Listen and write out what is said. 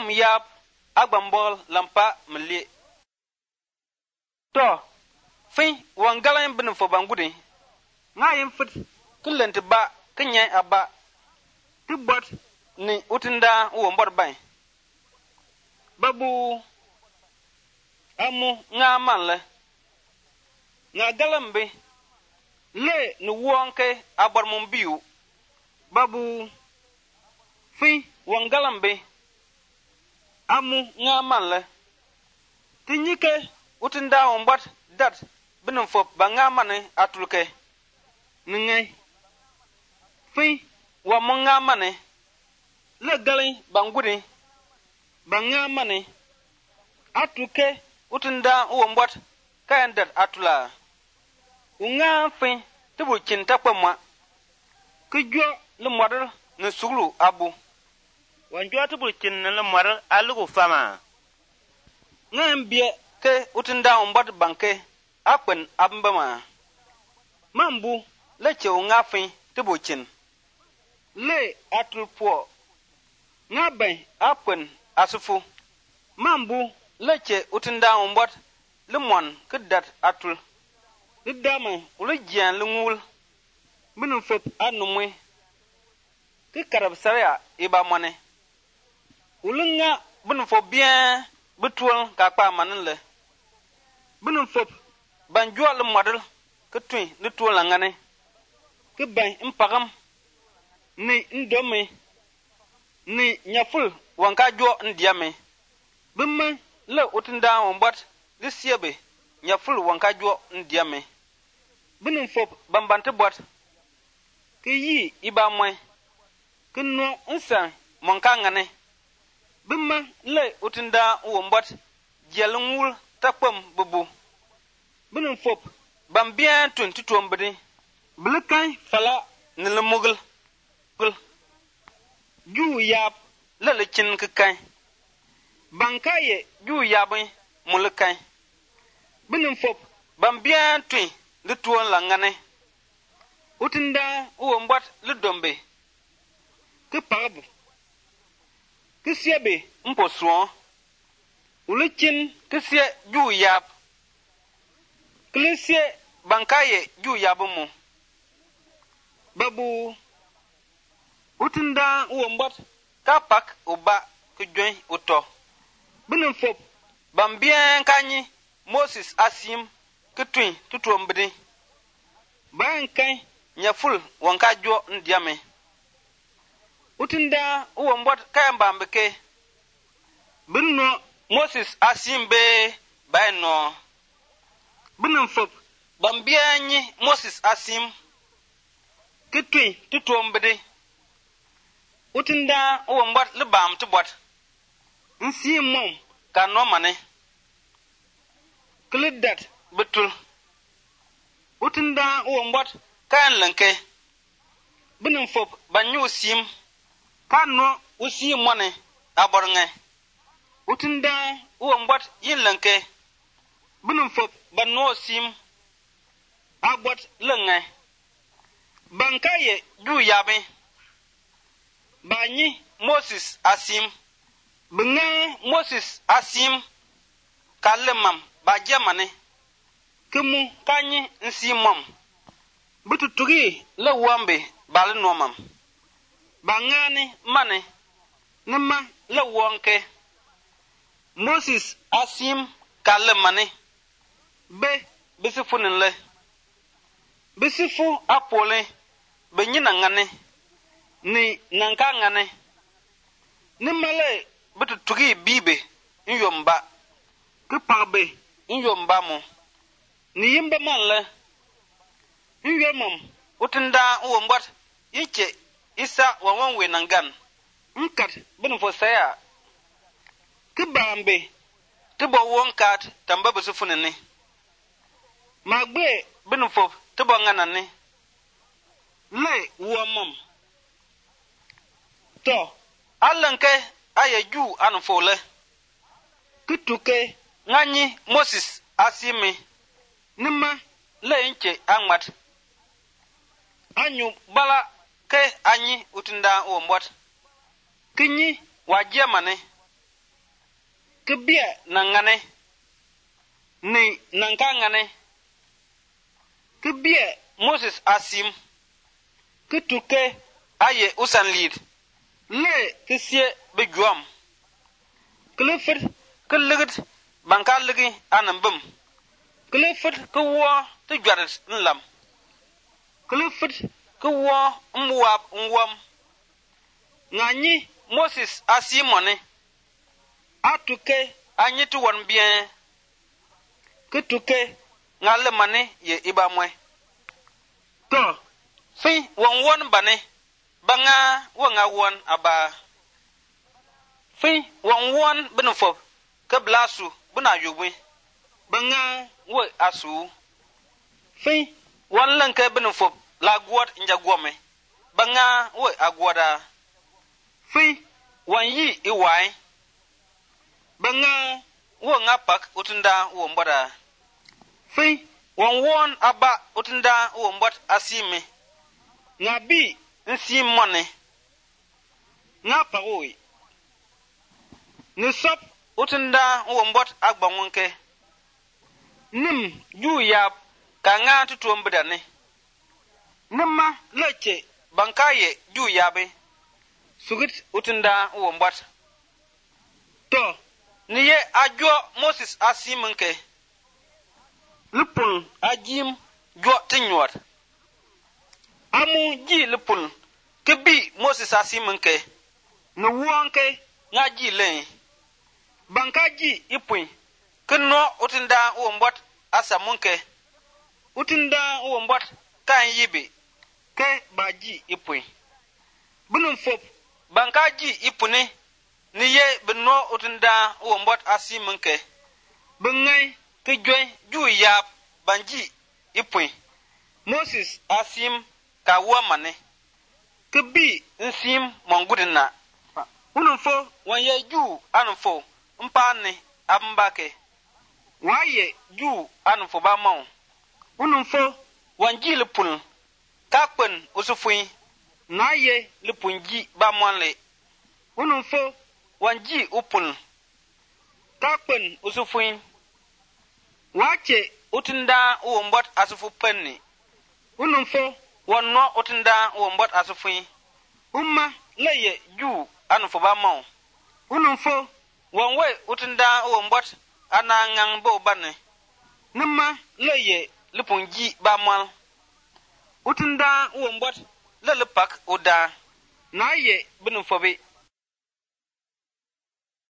yap agbambol lampa mli to fin wangalan bin fo bangudi ngayin fit kullent ba kinyai aba tibot ni utinda wo mbor bay babu amu nga manle nga galambe le ni wonke abor mum biu babu fi wangalambe amu nga manle tinyike utinda wo mbot dat binum fop ba nga mane atulke ningai fi wa mo nga mane le galin bangudi ba nga mane atuke utinda wo mbot kayan dat atula unga fi tibu cinta pamwa kijo le model ne sulu abu wanjo tibu cin le model alugo fama ngambie ke utinda wo mbot banke akwen abmbama mambu le che unga fi tibu cin le atulpo ngabe akwen asufu mambu leche utinda umbot lemon kedat atul lidama ulijian lungul binum fop anumwe ke karab saria iba mane ulunga binum fop bien betual ka pa manle binum fop banjua le model ke twin le tual ngane ke ban impagam ni ndome ni nyaful wanka jo ndiame bimma le utinda wombat lisiebe nyaful wanka jo ndiame binum fop bambante bot ke yi iba moy ke no unsan monka ngane bimma le utinda wombat jelungul takwam bubu binum fop bambien tuntutombedi blikan fala ni le mugul ju yap le chin kai bankaye ju yabin mulkai binum fop bambian twin le tuon langane utinda uwo mbot le dombe ke pabu ke siebe mposuo ulichin ke sie ju yap klesie bankaye ju yabumu babu utinda uwo mbot kapak uba kujoin uto binum fop bambien kanyi Moses asim ketwin tutombedi bankai nyaful wanka jo ndiame utinda uwo mbot kayambambeke binno Moses asim be bayno binum fop bambien nyi Moses asim ketwin tutombedi utinda uwo mbot libam tubot nsi mom kano mane klidat betul utinda uwo mbot kan lanke binum fop banyu sim kano usi mone abornge utinda uwo mbot yin lanke binum fop banu sim abot lenge bankaye ju yabe banyi Moses asim binga Moses asim kalemam bajamane kemu kanyi nsimom bututugi le wambe balnomam bangani mane nima le wonke Moses asim kalemane be bisifunin le bisifu apole benyina ngane ni nanka ngane nimale bututugi bibe nyomba kepagbe nyomba mo ni yimba manle nyomam utinda uwo mbot yiche isa wawanwe nangan nkat binfo saya kebambe tibo wonkat tamba busufunene magbe binfo tibo nganane le womam to allanke ayeju anfole kutuke ngani Moses asimi nima le nche angmat anyu bala ke anyi utinda o mbot kinyi wajia mane kibia na ngane ni nanka ngane kibia Moses asim kituke aye usan lid le kisie bejuam klefet kelegit banka legi anambum klefet kwo te jwaret nlam klefet kwo mwab nwam ngani Moses asimone atuke anyitu won bien kituke ngale mane ye ibamwe to fi won bane banga wanga won aba fi won benfo ke blasu buna yugwe banga wo asu fi won lanke benfo la guat njagwome banga wo agwada fi won yi iwai banga wo ngapak utunda wo mbada fi won aba utunda wo mbot asime ngabi nsi mone ngapa oi nisop utunda wo mbot agbanwonke nim juya kanga tutuombedane nimma leche bankaye juyabe sugit utunda wo mbot to niye ajo Moses asimenke lupul ajim jo tinwat amu ji lupul kebi Moses asimenke no wonke ngaji len bankaji ipui kenno utinda wombot asamunke utinda wombot kan yibi ke baji ipui bunun fop bankaji ipune niye benno utinda wombot asimenke bengai ke joy juya banji ipui Moses asim ka wamane kebi nsim mongudina unufo wanye ju anufo mpane ambake waye ju anufo ba maw unufo wanji lepul kakpen usufui naye lepunji ba manle unufo wanji upul kakpen usufui wache utinda umbot asufu penni unufo wonno utinda umbot asufui umma leye ju anufo ba maw unufo wonwe utinda umbot anangang bo bane nimma leye lipunji ba mal utinda umbot lelepak uda naye binufo be